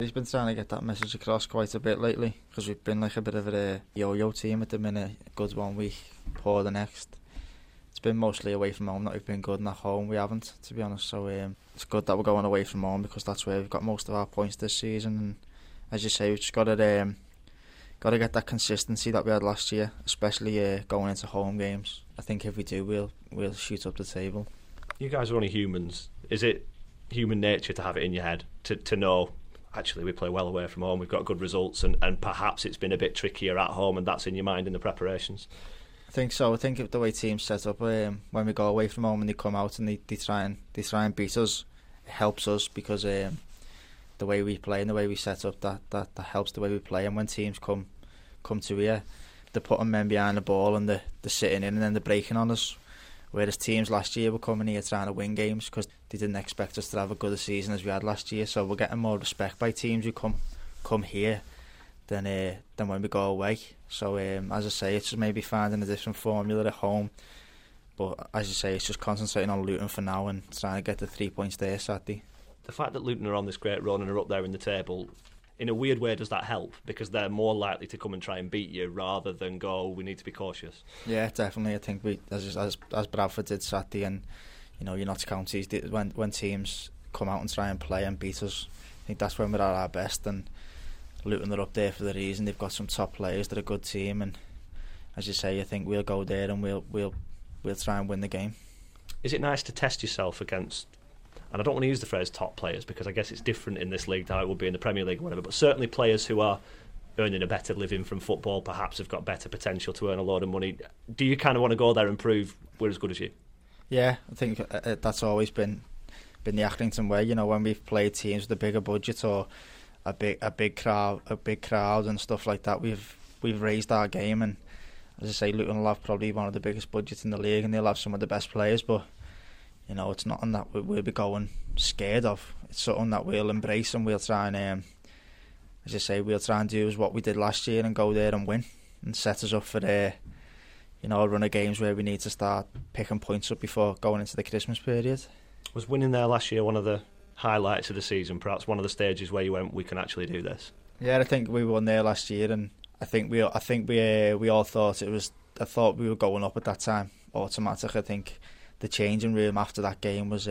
He's been trying to get that message across quite a bit lately, because we've been like a bit of a yo-yo team at the minute. Good one week, poor the next. It's been mostly away from home that we've been good, and at home we haven't, to be honest. So it's good that we're going away from home, because that's where we've got most of our points this season. And as you say, we've just got to get that consistency that we had last year, especially going into home games. I think if we do, we'll shoot up the table. You guys are only humans. Is it human nature to have it in your head to know, actually we play well away from home, we've got good results, and perhaps it's been a bit trickier at home, and that's in your mind in the preparations? I think so. I think if the way teams set up, when we go away from home and they come out and they try and beat us, it helps us, because the way we play and the way we set up, that helps the way we play. And when teams come to here, they're putting men behind the ball and they're sitting in and then they're breaking on us. Whereas teams last year were coming here trying to win games because they didn't expect us to have a good a season as we had last year. So we're getting more respect by teams who come here than when we go away. So as I say, it's just maybe finding a different formula at home. But as you say, it's just concentrating on Luton for now and trying to get the 3 points there Saturday. The fact that Luton are on this great run and are up there in the table, in a weird way, does that help? Because they're more likely to come and try and beat you rather than go, we need to be cautious. Yeah, definitely. I think we, as Bradford did Saturday, and your Notts Counties, when teams come out and try and play and beat us, I think that's when we're at our best. And Luton are up there for the reason. They've got some top players. They're a good team, and as you say, I think we'll go there and we'll try and win the game. Is it nice to test yourself against, and I don't want to use the phrase top players because I guess it's different in this league than how it would be in the Premier League or whatever, but certainly players who are earning a better living from football, perhaps have got better potential to earn a load of money. Do you kind of want to go there and prove we're as good as you? Yeah, I think that's always been the Accrington way. When we've played teams with a bigger budget or a big crowd and stuff like that, we've raised our game. And as I say, Luton will have probably one of the biggest budgets in the league, and they'll have some of the best players, but it's nothing that we'll be going scared of. It's something that we'll embrace, and we'll try and, as I say, we'll try and do is what we did last year and go there and win and set us up for a run of games where we need to start picking points up before going into the Christmas period. Was winning there last year one of the highlights of the season, perhaps one of the stages where you went, we can actually do this? Yeah, I think we won there last year, and I think we all thought I thought we were going up at that time, automatic. I think the changing room after that game was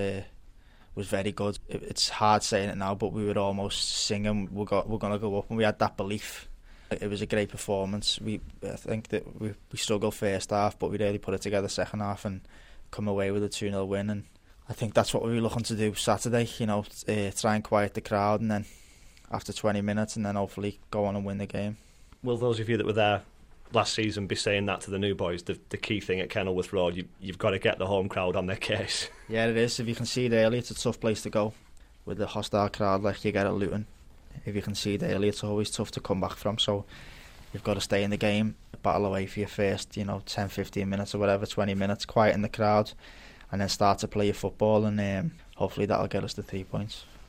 very good. It's hard saying it now, but we were almost singing we're going to go up, and we had that belief. It was a great performance. I think that we struggled first half, but we really put it together second half and come away with a 2-0 win. And I think that's what we were looking to do Saturday. Try and quiet the crowd, and then after 20 minutes, and then hopefully go on and win the game. Will those of you that were there last season be saying that to the new boys? The key thing at Kenilworth Road, you've got to get the home crowd on their case. Yeah, it is. If you can see it early, it's a tough place to go with the hostile crowd like you get at Luton. If you can see it early, it's always tough to come back from. So you've got to stay in the game, battle away for your first 10, 15 minutes or whatever, 20 minutes, quiet in the crowd, and then start to play your football, and hopefully that'll get us the 3 points.